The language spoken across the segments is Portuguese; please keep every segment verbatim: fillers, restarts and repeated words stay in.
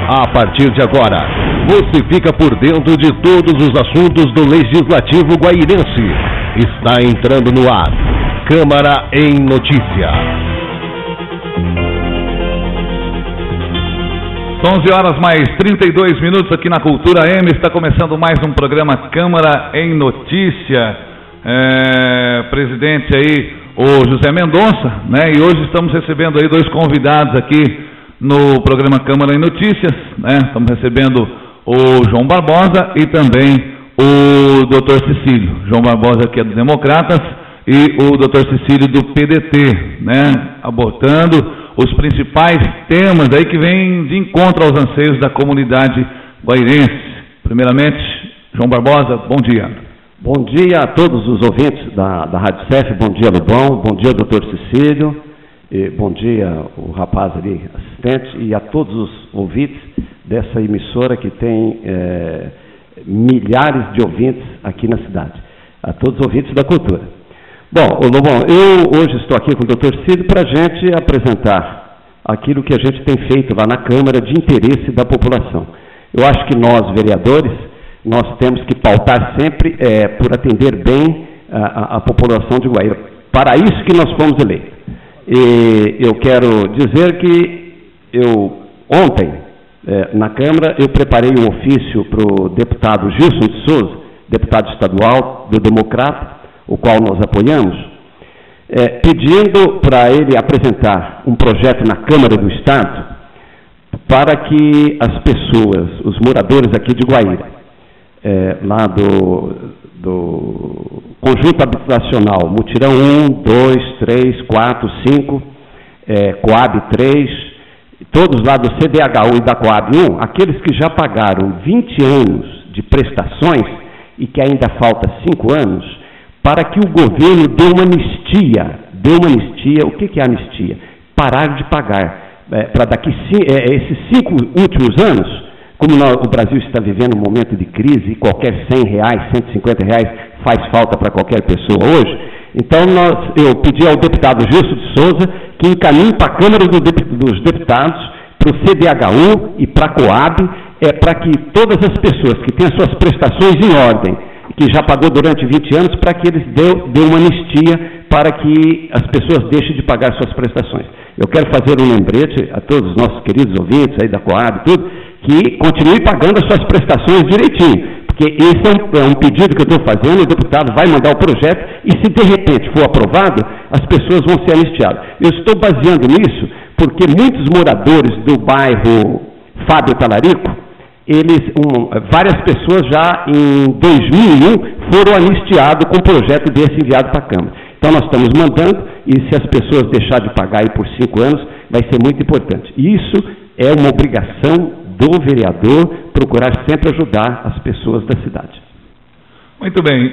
A partir de agora, você fica por dentro de todos os assuntos do Legislativo Guairense. Está entrando no ar, Câmara em Notícia. onze horas mais trinta e dois minutos aqui na Cultura M. Está começando mais um programa Câmara em Notícia. É, presidente aí, o José Mendonça, né? E hoje estamos recebendo aí dois convidados aqui no programa Câmara em Notícias, né? Estamos recebendo o João Barbosa e também o doutor Cecílio. João Barbosa que é do Democratas e o doutor Cecílio do P D T, né? Abordando os principais temas aí que vêm de encontro aos anseios da comunidade guairense. Primeiramente, João Barbosa, bom dia. Bom dia a todos os ouvintes da, da Rádio C E F, bom dia Lubão, bom dia doutor Cecílio, e bom dia o rapaz ali, assistente, e a todos os ouvintes dessa emissora que tem é, milhares de ouvintes aqui na cidade, a todos os ouvintes da cultura. Bom, Lobão, eu hoje estou aqui com o doutor Cecílio para a gente apresentar aquilo que a gente tem feito lá na Câmara de interesse da população. Eu acho que nós, vereadores, nós temos que pautar sempre é, por atender bem a, a, a população de Guaíra. Para isso que nós fomos eleitos. E eu quero dizer que eu, ontem, é, na Câmara, eu preparei um ofício para o deputado Gilson de Souza, deputado estadual do Democrata, o qual nós apoiamos, é, pedindo para ele apresentar um projeto na Câmara do Estado para que as pessoas, os moradores aqui de Guaíra, é, lá do, do Conjunto Habitacional, Mutirão um, dois, três, quatro, cinco, é, Coab três, todos lá do C D H U e da Coab um, aqueles que já pagaram vinte anos de prestações e que ainda falta cinco anos, para que o governo dê uma anistia, dê uma anistia, o que, que é anistia? Parar de pagar, é, para daqui é, esses cinco últimos anos, como nós, o Brasil está vivendo um momento de crise, e qualquer cem reais, cento e cinquenta reais faz falta para qualquer pessoa hoje, então nós, eu pedi ao deputado Gilson de Souza que encaminhe para a Câmara do, dos Deputados, para o C D H U e para a Coab, é, para que todas as pessoas que têm as suas prestações em ordem, que já pagou durante vinte anos, para que eles dêem uma anistia para que as pessoas deixem de pagar suas prestações. Eu quero fazer um lembrete a todos os nossos queridos ouvintes aí da Coab e tudo, que continue pagando as suas prestações direitinho, porque esse é um, é um pedido que eu estou fazendo, o deputado vai mandar o projeto e se de repente for aprovado, as pessoas vão ser anistiadas. Eu estou baseando nisso porque muitos moradores do bairro Fábio Talarico, eles, um, várias pessoas já em dois mil e um foram anistiados com um projeto desse enviado para a Câmara. Então nós estamos mandando, e se as pessoas deixarem de pagar aí por cinco anos, vai ser muito importante. Isso é uma obrigação do vereador, procurar sempre ajudar as pessoas da cidade. Muito bem,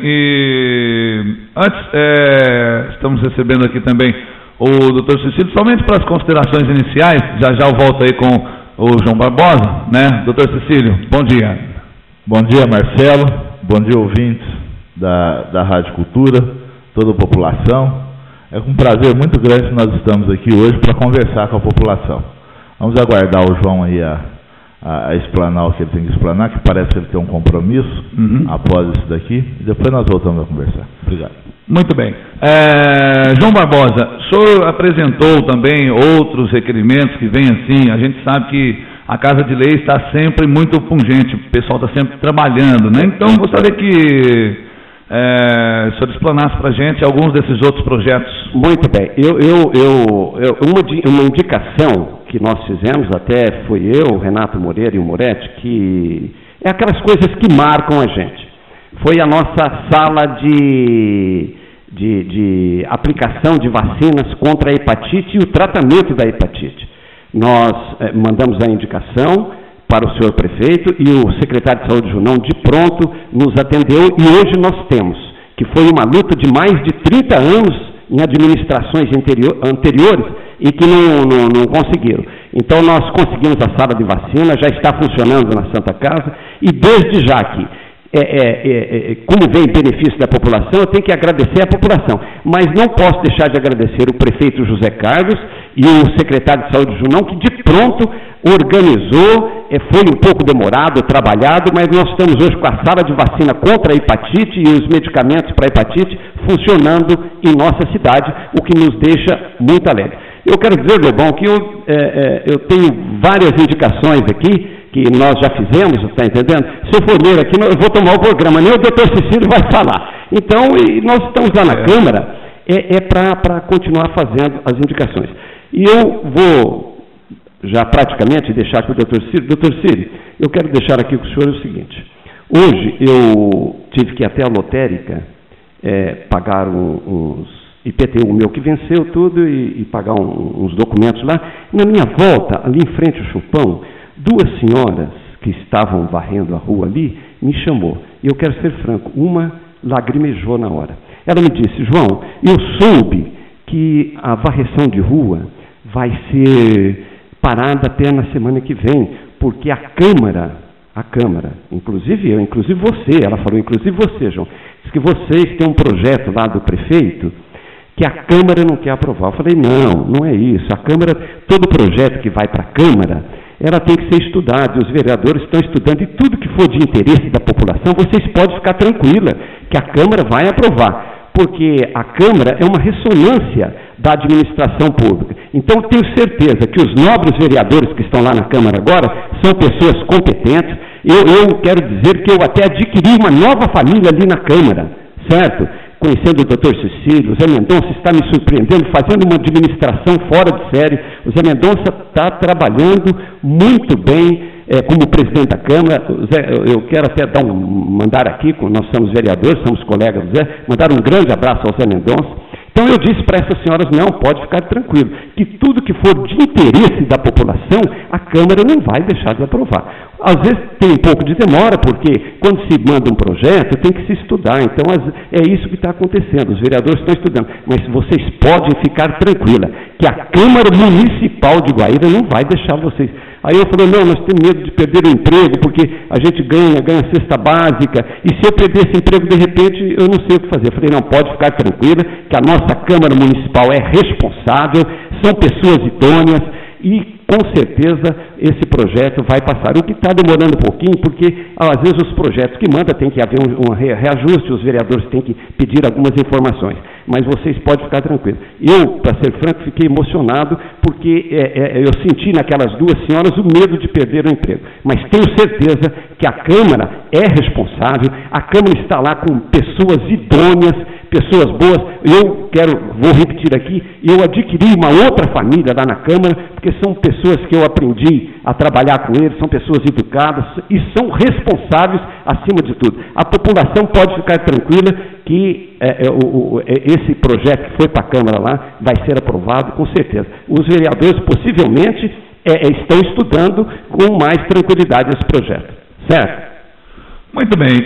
e antes, é, estamos recebendo aqui também o doutor Cecílio, somente para as considerações iniciais, já já eu volto aí com o João Barbosa, né? doutor Cecílio, bom dia. Bom dia, Marcelo, bom dia, ouvintes da, da Rádio Cultura, toda a população. É com um prazer muito grande que nós estamos aqui hoje para conversar com a população. Vamos aguardar o João aí a, a, a explanar o que ele tem que explanar, que parece que ele tem um compromisso uhum. após isso daqui, e depois nós voltamos a conversar. Obrigado. Muito bem. É, João Barbosa, o senhor apresentou também outros requerimentos que vêm assim, a gente sabe que a Casa de Lei está sempre muito pungente, o pessoal está sempre trabalhando, né? Então, gostaria que é, o senhor explanasse para a gente alguns desses outros projetos. Muito bem. Eu, eu, eu, eu, uma, uma indicação que nós fizemos, até foi eu, o Renato Moreira e o Moretti, que é aquelas coisas que marcam a gente. Foi a nossa sala de, de, de aplicação de vacinas contra a hepatite e o tratamento da hepatite. Nós eh, mandamos a indicação para o senhor prefeito e o secretário de saúde, Junão, de pronto nos atendeu, e hoje nós temos, que foi uma luta de mais de trinta anos em administrações anterior, anteriores e que não, não, não conseguiram. Então nós conseguimos a sala de vacina, já está funcionando na Santa Casa, e desde já que É, é, é, como vem benefício da população, eu tenho que agradecer a população, mas não posso deixar de agradecer o prefeito José Carlos e o secretário de saúde, Junão, que de pronto organizou é, foi um pouco demorado, trabalhado, mas nós estamos hoje com a sala de vacina contra a hepatite e os medicamentos para a hepatite funcionando em nossa cidade, o que nos deixa muito alegre. Eu quero dizer, Lobão, que eu, é, é, eu tenho várias indicações aqui, que nós já fizemos, está entendendo? Se eu for ler aqui, eu vou tomar o programa, nem o doutor Cecílio vai falar. Então, e nós estamos lá na Câmara, é, é para continuar fazendo as indicações. E eu vou, já praticamente, deixar com o doutor Cecílio. doutor Cecílio, eu quero deixar aqui com o senhor o seguinte. Hoje, eu tive que ir até a lotérica, é, pagar um, uns I P T U meu que venceu tudo e, e pagar um, uns documentos lá. Na minha volta, ali em frente ao Chupão, duas senhoras que estavam varrendo a rua ali, me chamou. E eu quero ser franco, uma lagrimejou na hora. Ela me disse, João, eu soube que a varreção de rua vai ser parada até na semana que vem, porque a Câmara, a Câmara, inclusive eu, inclusive você, ela falou, inclusive você, João, diz que vocês têm um projeto lá do prefeito que a Câmara não quer aprovar. Eu falei, não, não é isso. A Câmara, todo projeto que vai para a Câmara, ela tem que ser estudada, e os vereadores estão estudando, e tudo que for de interesse da população, vocês podem ficar tranquila, que a Câmara vai aprovar, porque a Câmara é uma ressonância da administração pública. Então, tenho certeza que os nobres vereadores que estão lá na Câmara agora são pessoas competentes. Eu, eu quero dizer que eu até adquiri uma nova família ali na Câmara, certo? Conhecendo o doutor Cecílio, o Zé Mendonça está me surpreendendo, fazendo uma administração fora de série. O Zé Mendonça está trabalhando muito bem é, como presidente da Câmara. Zé, eu quero até dar um, mandar aqui, nós somos vereadores, somos colegas do Zé, mandar um grande abraço ao Zé Mendonça. Então eu disse para essas senhoras, não, pode ficar tranquilo, que tudo que for de interesse da população, a Câmara não vai deixar de aprovar. Às vezes tem um pouco de demora, porque quando se manda um projeto, tem que se estudar. Então é isso que está acontecendo, os vereadores estão estudando. Mas vocês podem ficar tranquila, que a Câmara Municipal de Guaíra não vai deixar vocês. Aí eu falei, não, nós temos medo de perder o emprego, porque a gente ganha, ganha cesta básica, e se eu perder esse emprego, de repente, eu não sei o que fazer. Eu falei, não, pode ficar tranquila, que a nossa Câmara Municipal é responsável, são pessoas idôneas, e com certeza esse projeto vai passar. O que está demorando um pouquinho, porque às vezes os projetos que manda tem que haver um, um reajuste, os vereadores têm que pedir algumas informações, mas vocês podem ficar tranquilos. Eu, para ser franco, fiquei emocionado, porque é, é, eu senti naquelas duas senhoras o medo de perder o emprego, mas tenho certeza que a Câmara é responsável, a Câmara está lá com pessoas idôneas, pessoas boas. Eu quero, vou repetir aqui, eu adquiri uma outra família lá na Câmara, porque são pessoas que eu aprendi a trabalhar com eles, são pessoas educadas e são responsáveis acima de tudo. A população pode ficar tranquila que é, é, o, é, esse projeto que foi para a Câmara lá vai ser aprovado, com certeza. Os vereadores possivelmente é, é, estão estudando com mais tranquilidade esse projeto. Certo? Muito bem,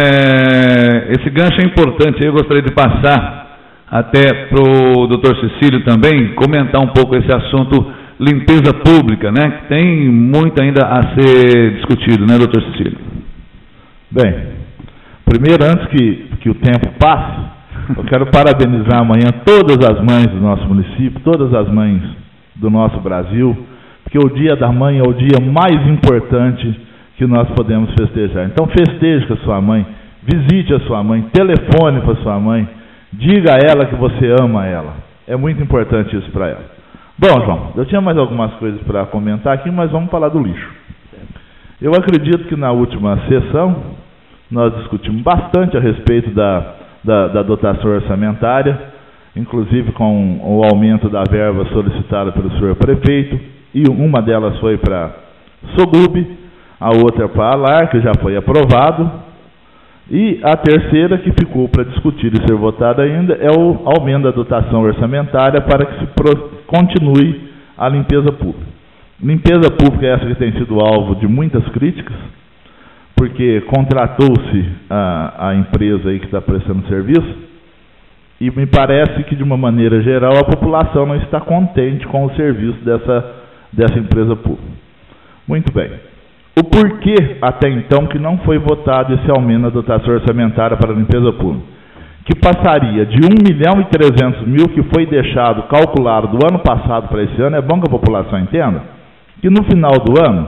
é, esse gancho é importante, eu gostaria de passar até para o doutor Cecílio também, comentar um pouco esse assunto limpeza pública, né, que tem muito ainda a ser discutido, né, doutor Cecílio? Bem, primeiro, antes que, que o tempo passe, eu quero parabenizar amanhã todas as mães do nosso município, todas as mães do nosso Brasil, porque o Dia da Mãe é o dia mais importante que nós podemos festejar. Então festeje com a sua mãe, visite a sua mãe, telefone para a sua mãe, diga a ela que você ama ela. É muito importante isso para ela. Bom, João, eu tinha mais algumas coisas para comentar aqui, mas vamos falar do lixo. Eu acredito que na última sessão nós discutimos bastante a respeito da, da, da dotação orçamentária, inclusive com o aumento da verba solicitada pelo senhor prefeito, e uma delas foi para Sogub, a outra para a LAR, que já foi aprovado, e a terceira, que ficou para discutir e ser votada ainda, é o aumento da dotação orçamentária para que se pro, continue a limpeza pública. Limpeza pública é essa que tem sido alvo de muitas críticas, porque contratou-se a, a empresa aí que está prestando serviço, e me parece que, de uma maneira geral, a população não está contente com o serviço dessa, dessa empresa pública. Muito bem. O porquê, até então, que não foi votado esse aumento na dotação orçamentária para a limpeza pública? Que passaria de um milhão e trezentos mil que foi deixado calculado do ano passado para esse ano, é bom que a população entenda, que no final do ano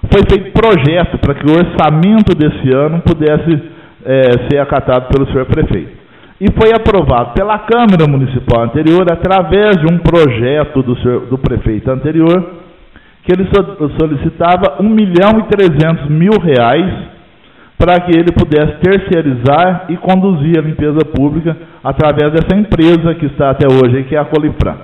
foi feito projeto para que o orçamento desse ano pudesse é, ser acatado pelo senhor prefeito. E foi aprovado pela Câmara Municipal anterior, através de um projeto do, senhor, do prefeito anterior, que ele solicitava um milhão e trezentos mil reais para que ele pudesse terceirizar e conduzir a limpeza pública através dessa empresa que está até hoje, que é a Colifran.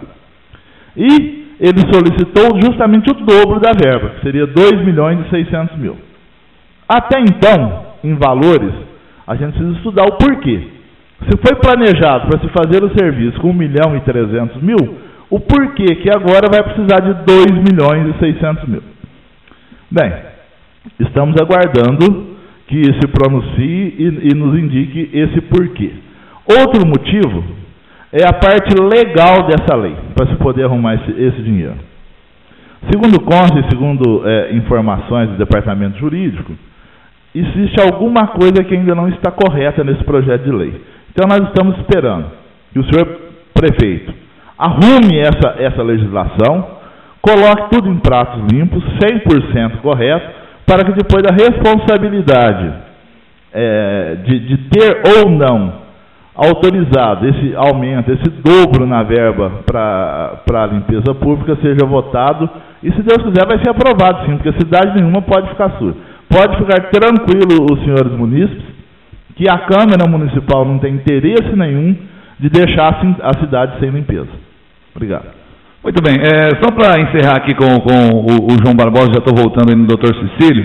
E ele solicitou justamente o dobro da verba, que seria dois milhões e seiscentos mil. Até então, em valores, a gente precisa estudar o porquê. Se foi planejado para se fazer o serviço com um milhão e trezentos mil, o porquê que agora vai precisar de dois milhões e seiscentos mil. Bem, estamos aguardando que se pronuncie e, e nos indique esse porquê. Outro motivo é a parte legal dessa lei, para se poder arrumar esse, esse dinheiro. Segundo consta e segundo é, informações do Departamento Jurídico, existe alguma coisa que ainda não está correta nesse projeto de lei. Então nós estamos esperando que o senhor prefeito arrume essa, essa legislação, coloque tudo em pratos limpos, cem por cento correto, para que depois a responsabilidade é, de, de ter ou não autorizado esse aumento, esse dobro na verba para a limpeza pública seja votado, e se Deus quiser vai ser aprovado sim, porque cidade nenhuma pode ficar surda. Pode ficar tranquilo os senhores munícipes, que a Câmara Municipal não tem interesse nenhum de deixar a cidade sem limpeza. Obrigado. Muito bem, é, só para encerrar aqui com, com o, o João Barbosa, já estou voltando aí no doutor Cecílio,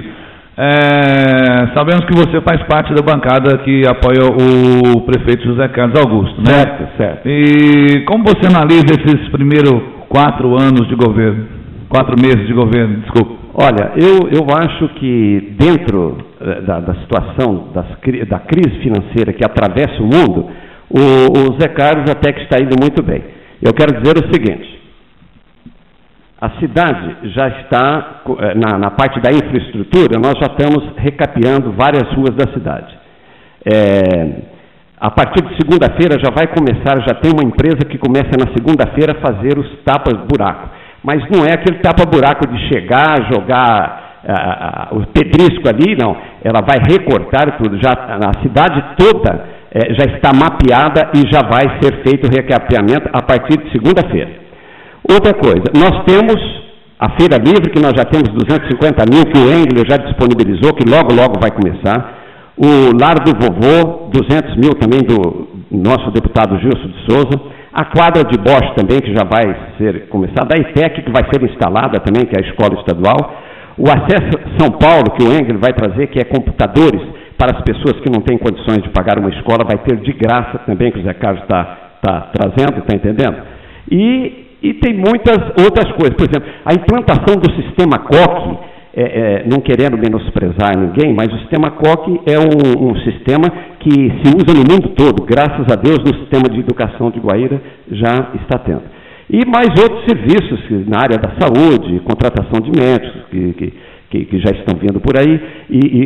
é, sabemos que você faz parte da bancada que apoia o prefeito José Carlos Augusto, né? Certo, certo. E como você analisa esses primeiros quatro anos de governo, quatro meses de governo, desculpa? Olha, eu, eu acho que dentro da, da situação das, da crise financeira que atravessa o mundo, o, o Zé Carlos até que está indo muito bem. Eu quero dizer o seguinte, a cidade já está, na, na parte da infraestrutura, nós já estamos recapeando várias ruas da cidade. É, a partir de segunda-feira já vai começar, já tem uma empresa que começa na segunda-feira a fazer os tapas-buraco. Mas não é aquele tapa-buraco de chegar, jogar ah, ah, o pedrisco ali, não. Ela vai recortar tudo. Já, a cidade toda eh, já está mapeada e já vai ser feito o recapeamento a partir de segunda-feira. Outra coisa, nós temos a Feira Livre, que nós já temos duzentos e cinquenta mil, que o Engler já disponibilizou, que logo, logo vai começar. O Lar do Vovô, duzentos mil também do nosso deputado Gilson de Souza. A quadra de Bosch também, que já vai ser começada. A ITEC, que vai ser instalada também, que é a escola estadual. O Acesso São Paulo, que o Engler vai trazer, que é computadores para as pessoas que não têm condições de pagar uma escola, vai ter de graça também, que o Zé Carlos está tá trazendo, está entendendo? E... E tem muitas outras coisas. Por exemplo, a implantação do sistema C O C, é, é, não querendo menosprezar ninguém, mas o sistema C O C é um, um sistema que se usa no mundo todo. Graças a Deus, no sistema de educação de Guaíra já está tendo. E mais outros serviços na área da saúde, contratação de médicos, que, que, que, que já estão vindo por aí. E, e,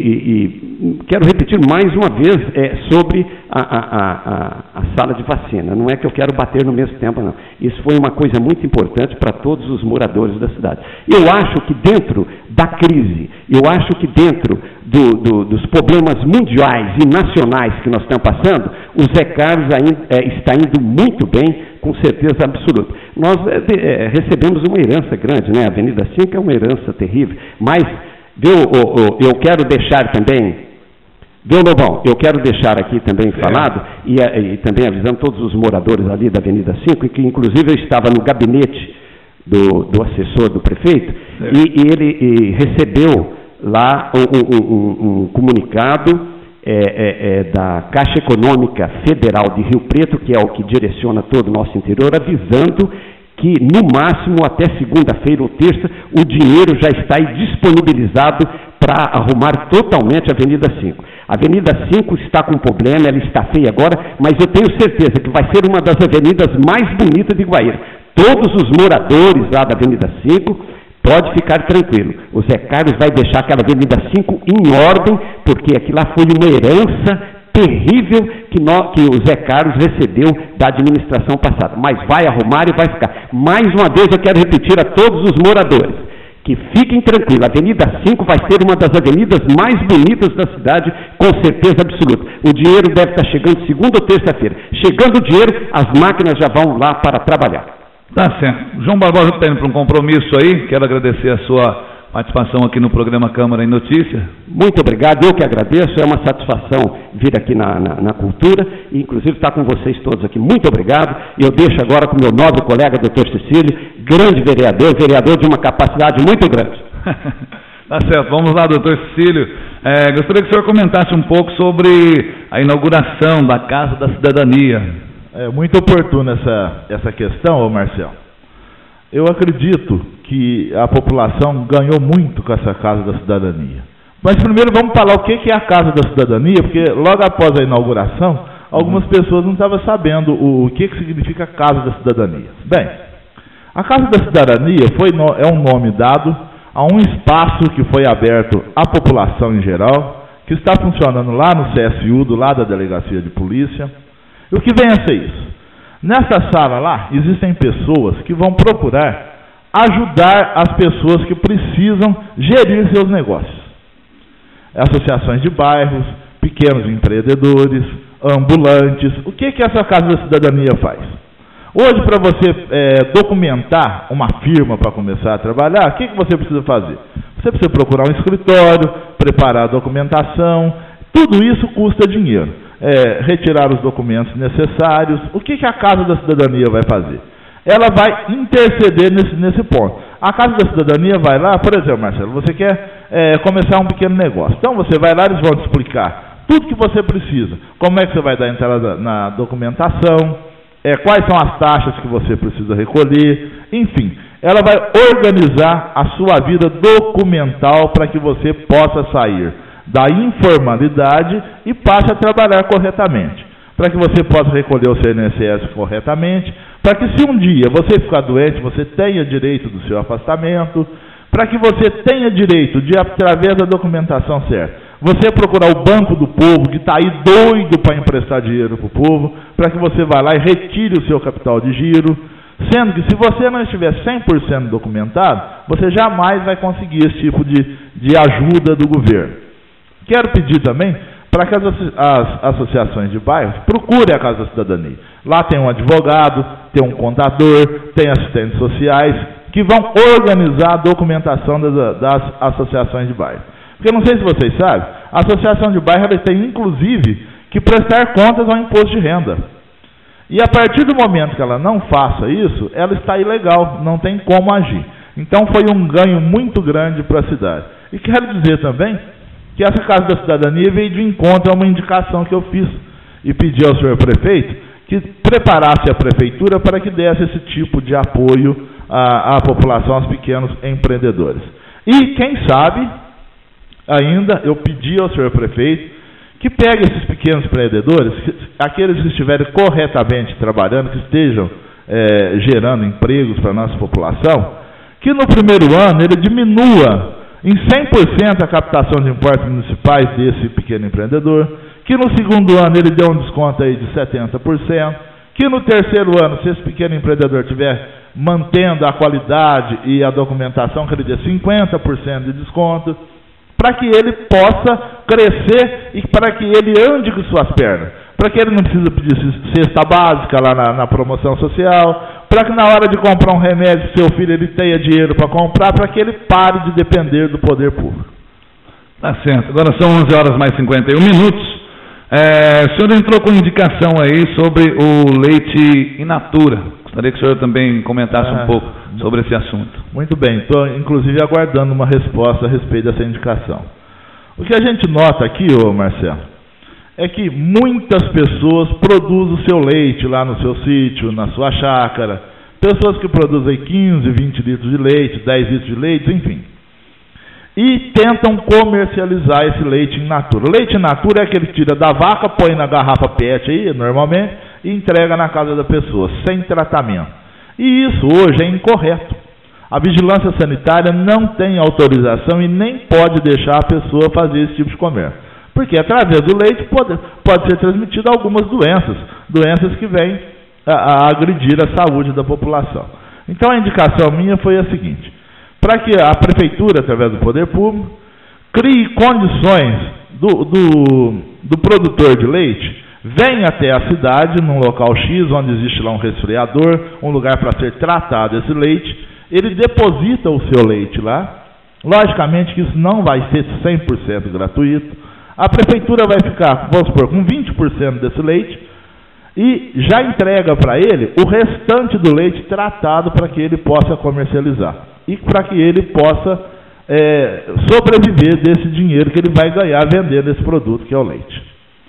e quero repetir mais uma vez é, sobre a, a, a, a sala de vacina. Não é que eu quero bater no mesmo tempo, não. Isso foi uma coisa muito importante para todos os moradores da cidade. Eu acho que dentro da crise, eu acho que dentro do, do, dos problemas mundiais e nacionais que nós estamos passando, o Zé Carlos ainda, é, está indo muito bem, com certeza absoluta. Nós é, é, recebemos uma herança grande, né? A Avenida cinco é uma herança terrível, mas viu, eu, eu quero deixar também... Viu, Lobão? Eu quero deixar aqui também é. falado, e, e também avisando todos os moradores ali da Avenida cinco, que inclusive eu estava no gabinete do, do assessor do prefeito, é. e, e ele e recebeu lá um, um, um, um comunicado é, é, é, da Caixa Econômica Federal de Rio Preto, que é o que direciona todo o nosso interior, avisando que no máximo até segunda-feira ou terça o dinheiro já está aí disponibilizado para arrumar totalmente a Avenida cinco. A Avenida cinco está com problema, ela está feia agora, mas eu tenho certeza que vai ser uma das avenidas mais bonitas de Guaíra. Todos os moradores lá da Avenida cinco, pode ficar tranquilo. O Zé Carlos vai deixar aquela Avenida cinco em ordem, porque aquilo lá foi uma herança terrível que, nós, que o Zé Carlos recebeu da administração passada. Mas vai arrumar e vai ficar. Mais uma vez eu quero repetir a todos os moradores que fiquem tranquilos, a Avenida cinco vai ser uma das avenidas mais bonitas da cidade, com certeza absoluta. O dinheiro deve estar chegando segunda ou terça-feira. Chegando o dinheiro, as máquinas já vão lá para trabalhar. Tá certo. João Barbosa está indo para um compromisso aí, quero agradecer a sua participação aqui no programa Câmara em Notícia. Muito obrigado, eu que agradeço, é uma satisfação vir aqui na, na, na Cultura, e inclusive estar com vocês todos aqui. Muito obrigado, e eu deixo agora com o meu nobre colega, doutor Cecílio, grande vereador, vereador de uma capacidade muito grande. Tá certo, vamos lá, doutor Cecílio. É, gostaria que o senhor comentasse um pouco sobre a inauguração da Casa da Cidadania. É muito oportuna essa, essa questão, ô Marcelo. Eu acredito que a população ganhou muito com essa Casa da Cidadania. Mas primeiro vamos falar o que é a Casa da Cidadania, porque logo após a inauguração, algumas pessoas não estavam sabendo o que significa Casa da Cidadania. Bem, a Casa da Cidadania foi, é um nome dado a um espaço que foi aberto à população em geral, que está funcionando lá no C S U, do lado da Delegacia de Polícia. E o que vem a ser isso? Nessa sala lá, existem pessoas que vão procurar ajudar as pessoas que precisam gerir seus negócios. Associações de bairros, pequenos empreendedores, ambulantes. O que que essa Casa da Cidadania faz? Hoje, para você é, documentar uma firma para começar a trabalhar, o que que você precisa fazer? Você precisa procurar um escritório, preparar a documentação, tudo isso custa dinheiro. É, retirar os documentos necessários. O que que a Casa da Cidadania vai fazer? Ela vai interceder nesse, nesse ponto. A Casa da Cidadania vai lá, por exemplo, Marcelo, você quer é, começar um pequeno negócio. Então você vai lá, eles vão te explicar tudo que você precisa. Como é que você vai dar entrada na documentação, é, quais são as taxas que você precisa recolher, enfim. Ela vai organizar a sua vida documental para que você possa sair da informalidade e passe a trabalhar corretamente, para que você possa recolher o seu I N S S corretamente, para que se um dia você ficar doente, você tenha direito do seu afastamento, para que você tenha direito de, através da documentação certa, você procurar o Banco do Povo, que está aí doido para emprestar dinheiro para o povo, para que você vá lá e retire o seu capital de giro, sendo que se você não estiver cem por cento documentado, você jamais vai conseguir esse tipo de, de ajuda do governo. Quero pedir também para que as, as associações de bairros procurem a Casa da Cidadania. Lá tem um advogado, tem um contador, tem assistentes sociais, que vão organizar a documentação das, das associações de bairro. Porque não sei se vocês sabem, a associação de bairro ela tem inclusive que prestar contas ao imposto de renda. E a partir do momento que ela não faça isso, ela está ilegal, não tem como agir. Então foi um ganho muito grande para a cidade. E quero dizer também que essa Casa da Cidadania veio de encontro a uma indicação que eu fiz e pedi ao senhor prefeito que preparasse a prefeitura para que desse esse tipo de apoio à, à população, aos pequenos empreendedores. E, quem sabe, ainda eu pedi ao senhor prefeito que pegue esses pequenos empreendedores, aqueles que estiverem corretamente trabalhando, que estejam é, gerando empregos para a nossa população, que no primeiro ano ele diminua em cem por cento a captação de impostos municipais desse pequeno empreendedor, que no segundo ano ele dê um desconto aí de setenta por cento, que no terceiro ano, se esse pequeno empreendedor estiver mantendo a qualidade e a documentação, que ele dê cinquenta por cento de desconto, para que ele possa crescer e para que ele ande com suas pernas, para que ele não precise pedir cesta básica lá na, na promoção social, para que na hora de comprar um remédio, seu filho ele tenha dinheiro para comprar, para que ele pare de depender do poder público. Tá certo. Agora são onze horas mais cinquenta e um minutos. É, o senhor entrou com indicação aí sobre o leite in natura. Gostaria que o senhor também comentasse ah, um pouco sobre esse assunto. Muito bem. Estou, inclusive, aguardando uma resposta a respeito dessa indicação. O que a gente nota aqui, ô Marcelo, é que muitas pessoas produzem o seu leite lá no seu sítio, na sua chácara. Pessoas que produzem quinze, vinte litros de leite, dez litros de leite, enfim. E tentam comercializar esse leite in natura. O leite in natura é aquele que tira da vaca, põe na garrafa P E T aí, normalmente, e entrega na casa da pessoa, sem tratamento. E isso hoje é incorreto. A vigilância sanitária não tem autorização e nem pode deixar a pessoa fazer esse tipo de comércio. Porque através do leite pode, pode ser transmitida algumas doenças, doenças que vêm a, a agredir a saúde da população. Então a indicação minha foi a seguinte: para que a prefeitura, através do poder público, crie condições do, do, do produtor de leite, venha até a cidade, num local X, onde existe lá um resfriador, um lugar para ser tratado esse leite, ele deposita o seu leite lá. Logicamente que isso não vai ser cem por cento gratuito. A prefeitura vai ficar, vamos supor, com vinte por cento desse leite e já entrega para ele o restante do leite tratado para que ele possa comercializar e para que ele possa é, sobreviver desse dinheiro que ele vai ganhar vendendo esse produto que é o leite.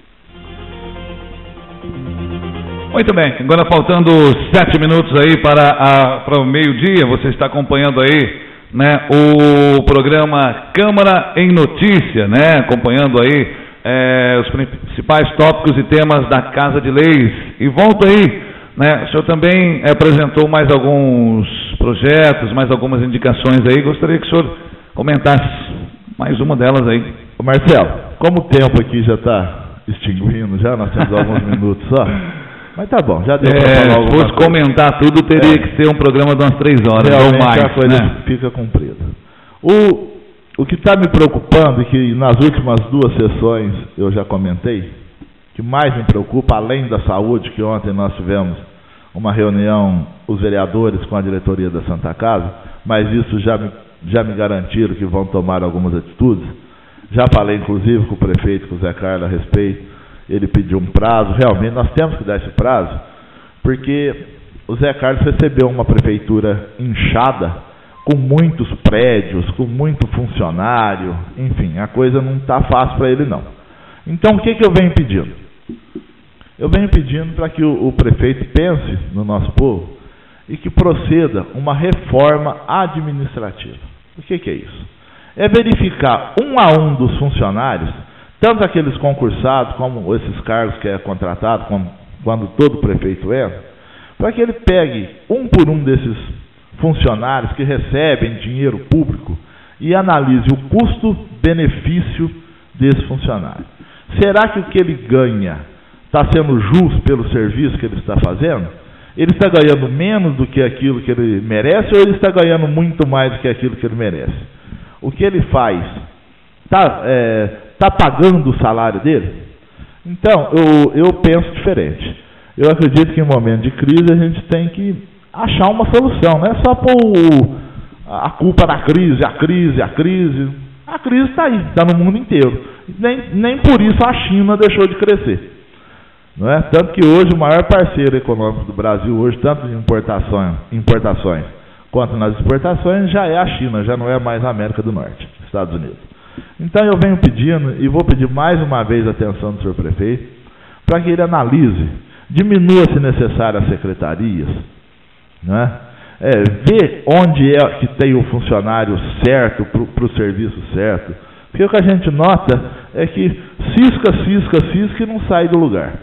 Muito bem, agora faltando sete minutos aí para, a, para o meio-dia, você está acompanhando aí, né, o programa Câmara em Notícia, né, acompanhando aí é, os principais tópicos e temas da Casa de Leis. E volto aí, né, o senhor também apresentou mais alguns projetos, mais algumas indicações aí, gostaria que o senhor comentasse mais uma delas aí. Ô Marcelo, como o tempo aqui já está extinguindo, já nós temos alguns minutos só, mas tá bom, já deu é, para falar alguma Se fosse coisa. Comentar tudo, teria é. que ser um programa de umas três horas ou mais. A coisa né? fica comprida. O, o que está me preocupando, e que nas últimas duas sessões eu já comentei, que mais me preocupa, além da saúde, que ontem nós tivemos uma reunião, os vereadores com a diretoria da Santa Casa, mas isso já me, já me garantiram que vão tomar algumas atitudes. Já falei, inclusive, com o prefeito, com o Zé Carlos, a respeito. Ele pediu um prazo, realmente nós temos que dar esse prazo, porque o Zé Carlos recebeu uma prefeitura inchada, com muitos prédios, com muito funcionário, enfim, a coisa não está fácil para ele não. Então o que, que eu venho pedindo? Eu venho pedindo para que o, o prefeito pense no nosso povo e que proceda uma reforma administrativa. O que, que é isso? É verificar um a um dos funcionários, tanto aqueles concursados, como esses cargos que é contratado, como, quando todo prefeito entra, para que ele pegue um por um desses funcionários que recebem dinheiro público e analise o custo-benefício desse funcionário. Será que o que ele ganha está sendo justo pelo serviço que ele está fazendo? Ele está ganhando menos do que aquilo que ele merece ou ele está ganhando muito mais do que aquilo que ele merece? O que ele faz está... É, está pagando o salário dele? Então, eu, eu penso diferente. Eu acredito que em momento de crise a gente tem que achar uma solução. Não é só pôr o, a culpa da crise, a crise, a crise. A crise está aí, está no mundo inteiro. Nem, nem por isso a China deixou de crescer. Não é? Tanto que hoje o maior parceiro econômico do Brasil, hoje, tanto em importações, importações quanto nas exportações, já é a China, já não é mais a América do Norte, Estados Unidos. Então eu venho pedindo, e vou pedir mais uma vez a atenção do senhor prefeito, para que ele analise, diminua se necessário as secretarias, né? é, vê onde é que tem o funcionário certo para o serviço certo, porque o que a gente nota é que cisca, cisca, cisca e não sai do lugar.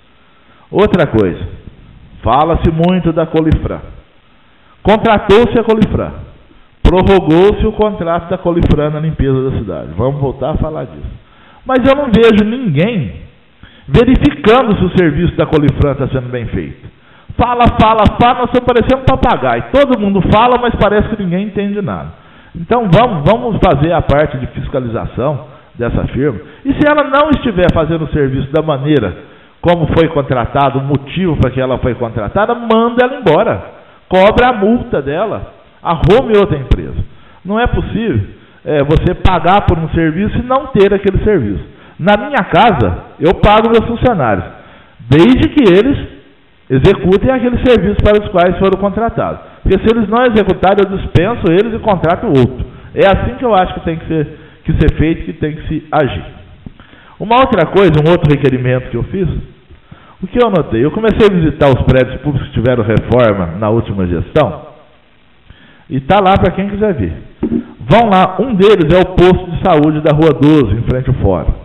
Outra coisa, fala-se muito da Colifran. Contratou-se a Colifran. Prorrogou-se o contrato da Colifran na limpeza da cidade. Vamos voltar a falar disso. Mas eu não vejo ninguém verificando se o serviço da Colifran está sendo bem feito. Fala, fala, fala, nós estamos parecendo papagaio. Todo mundo fala, mas parece que ninguém entende nada. Então vamos, vamos fazer a parte de fiscalização dessa firma. E se ela não estiver fazendo o serviço da maneira como foi contratado, o motivo para que ela foi contratada, manda ela embora. Cobra a multa dela. Arrume outra empresa. Não é possível é, você pagar por um serviço e não ter aquele serviço. Na minha casa, eu pago meus funcionários, desde que eles executem aquele serviço para os quais foram contratados. Porque se eles não executarem, eu dispenso eles e contrato outro. É assim que eu acho que tem que ser, que ser feito, que tem que se agir. Uma outra coisa, um outro requerimento que eu fiz, o que eu notei? Eu comecei a visitar os prédios públicos que tiveram reforma na última gestão, e está lá para quem quiser ver. Vão lá, um deles é o posto de saúde da Rua doze, em frente ao fórum.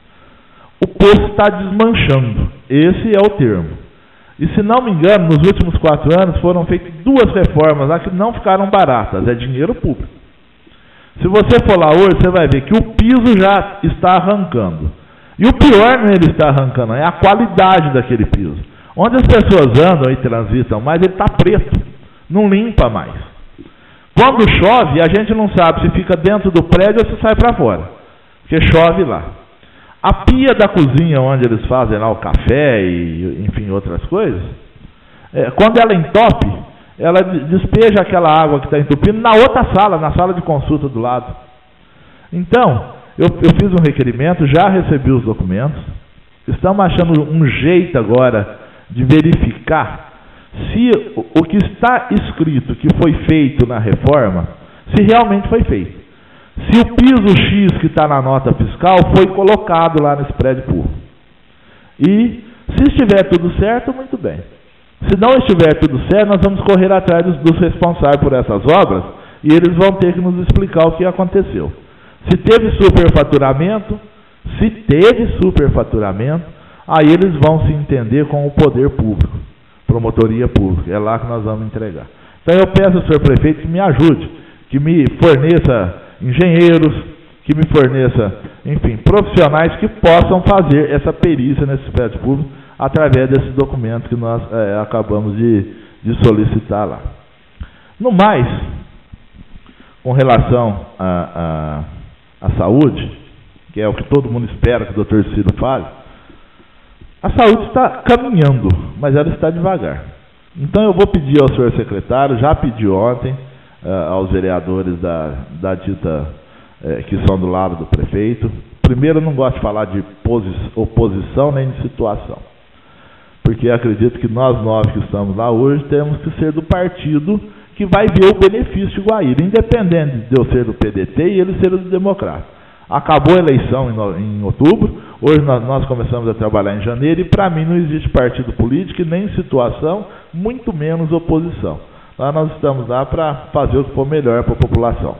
O posto está desmanchando, esse é o termo. E se não me engano, nos últimos quatro anos foram feitas duas reformas lá que não ficaram baratas, é dinheiro público. Se você for lá hoje, você vai ver que o piso já está arrancando. E o pior não é ele estar arrancando, é a qualidade daquele piso. Onde as pessoas andam e transitam mais, ele está preto, não limpa mais. Quando chove, a gente não sabe se fica dentro do prédio ou se sai para fora, porque chove lá. A pia da cozinha, onde eles fazem lá o café e, enfim, outras coisas, é, quando ela entope, ela despeja aquela água que está entupindo na outra sala, na sala de consulta do lado. Então, eu, eu fiz um requerimento, já recebi os documentos, estamos achando um jeito agora de verificar se o, o que está escrito que foi feito na reforma, se realmente foi feito. Se o piso X que está na nota fiscal foi colocado lá nesse prédio público. E se estiver tudo certo, muito bem. Se não estiver tudo certo, nós vamos correr atrás dos, dos responsáveis por essas obras e eles vão ter que nos explicar o que aconteceu. Se teve superfaturamento, se teve superfaturamento, aí eles vão se entender com o poder público, promotoria pública. É lá que nós vamos entregar. Então eu peço ao senhor prefeito que me ajude, que me forneça engenheiros, que me forneça, enfim, profissionais que possam fazer essa perícia nesse prédio público através desse documento que nós é, acabamos de, de solicitar lá. No mais, com relação à a, a, a saúde, que é o que todo mundo espera que o doutor Ciro fale, a saúde está caminhando, mas ela está devagar. Então eu vou pedir ao senhor secretário, já pedi ontem, Uh, aos vereadores da, da dita uh, que são do lado do prefeito. Primeiro, eu não gosto de falar de oposição nem de situação, porque acredito que nós nove que estamos lá hoje temos que ser do partido que vai ver o benefício de Guaíra, independente de eu ser do P D T e ele ser do Democrata. Acabou a eleição em, no, em outubro, hoje nós, nós começamos a trabalhar em janeiro e para mim não existe partido político e nem situação, muito menos oposição. Lá nós estamos lá para fazer o que for melhor para a população.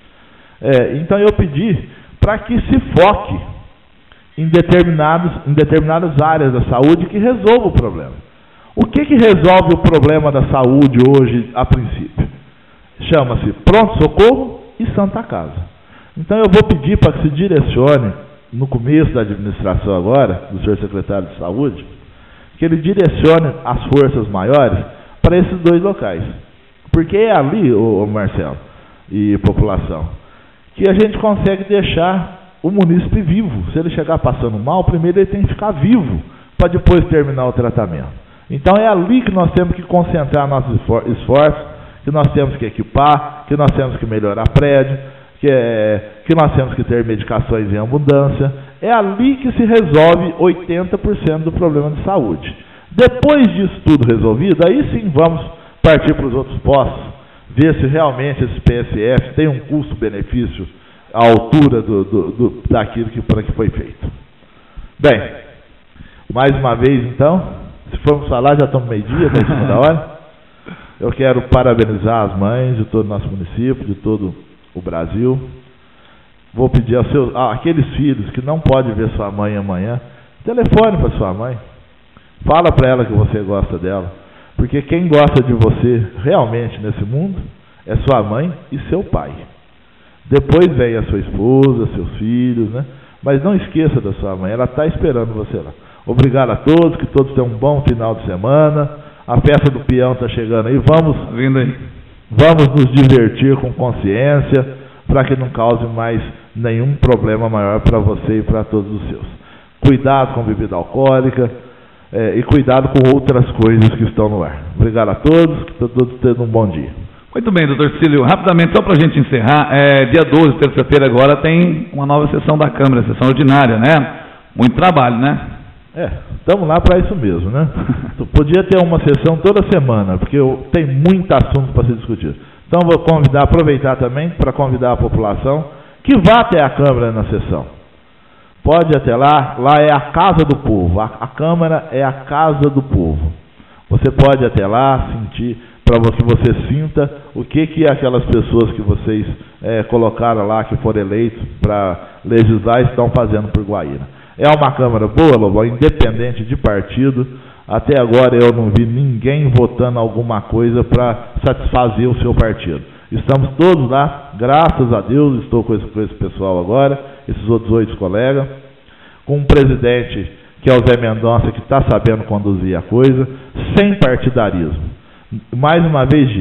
É, então eu pedi para que se foque em, determinados, em determinadas áreas da saúde que resolva o problema. O que, que resolve o problema da saúde hoje, a princípio? Chama-se pronto-socorro e Santa Casa. Então eu vou pedir para que se direcione, no começo da administração agora, do senhor secretário de saúde, que ele direcione as forças maiores para esses dois locais. Porque é ali, ô, ô Marcelo e população, que a gente consegue deixar o munícipe vivo. Se ele chegar passando mal, primeiro ele tem que ficar vivo para depois terminar o tratamento. Então é ali que nós temos que concentrar nossos esforços, que nós temos que equipar, que nós temos que melhorar prédio, que, é, que nós temos que ter medicações em abundância. É ali que se resolve oitenta por cento do problema de saúde. Depois disso tudo resolvido, aí sim vamos partir para os outros postos, ver se realmente esse P S F tem um custo-benefício à altura do, do, do, daquilo que, para que foi feito. Bem, mais uma vez então, se formos falar, já estamos meio-dia, está em cima da hora. Eu quero parabenizar as mães de todo o nosso município, de todo o Brasil. Vou pedir aos seus, ah, aqueles filhos que não podem ver sua mãe amanhã, telefone para sua mãe. Fala para ela que você gosta dela. Porque quem gosta de você realmente nesse mundo é sua mãe e seu pai. Depois vem a sua esposa, seus filhos, né? Mas não esqueça da sua mãe, ela está esperando você lá. Obrigado a todos, que todos tenham um bom final de semana. A festa do peão está chegando aí. Vamos, vindo aí. Vamos nos divertir com consciência, para que não cause mais nenhum problema maior para você e para todos os seus. Cuidado com bebida alcoólica. É, e cuidado com outras coisas que estão no ar. Obrigado a todos, que todos tenham um bom dia. Muito bem, doutor Cílio. Rapidamente, só para a gente encerrar, é, dia doze, terça-feira agora, tem uma nova sessão da Câmara, sessão ordinária, né? Muito trabalho, né? É, estamos lá para isso mesmo, né? Podia ter uma sessão toda semana, porque eu, tem muito assunto para ser discutido. Então vou convidar, aproveitar também para convidar a população que vá até a Câmara na sessão. Pode ir até lá, lá é a casa do povo, a, a Câmara é a casa do povo. Você pode ir até lá, sentir, para que você sinta o que, que aquelas pessoas que vocês é, colocaram lá, que foram eleitos para legislar, estão fazendo por Guaíra. É uma Câmara boa, Lobão, independente de partido. Até agora eu não vi ninguém votando alguma coisa para satisfazer o seu partido. Estamos todos lá, graças a Deus, estou com esse, com esse pessoal agora, esses outros oito colegas, com um presidente que é o Zé Mendonça, que está sabendo conduzir a coisa, sem partidarismo. Mais uma vez digo,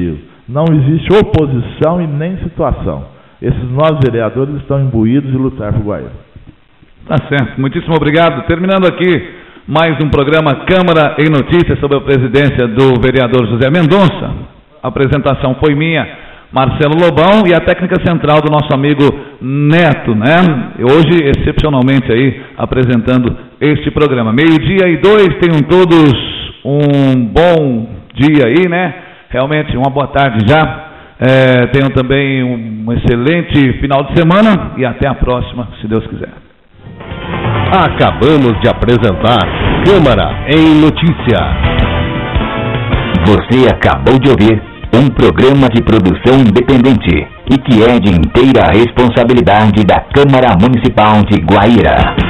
Não existe oposição e nem situação. Esses nove vereadores estão imbuídos de lutar por Guaíra. Tá certo, muitíssimo obrigado. Terminando aqui mais um programa Câmara em Notícias sob a presidência do vereador José Mendonça. A apresentação foi minha, Marcelo Lobão, e a técnica central do nosso amigo Neto, né? Hoje, excepcionalmente aí, apresentando este programa. Meio-dia e dois, tenham todos um bom dia aí, né? Realmente, uma boa tarde já. É, tenham também um excelente final de semana e até a próxima, se Deus quiser. Acabamos de apresentar Câmara em Notícia. Você acabou de ouvir um programa de produção independente e que é de inteira responsabilidade da Câmara Municipal de Guaíra.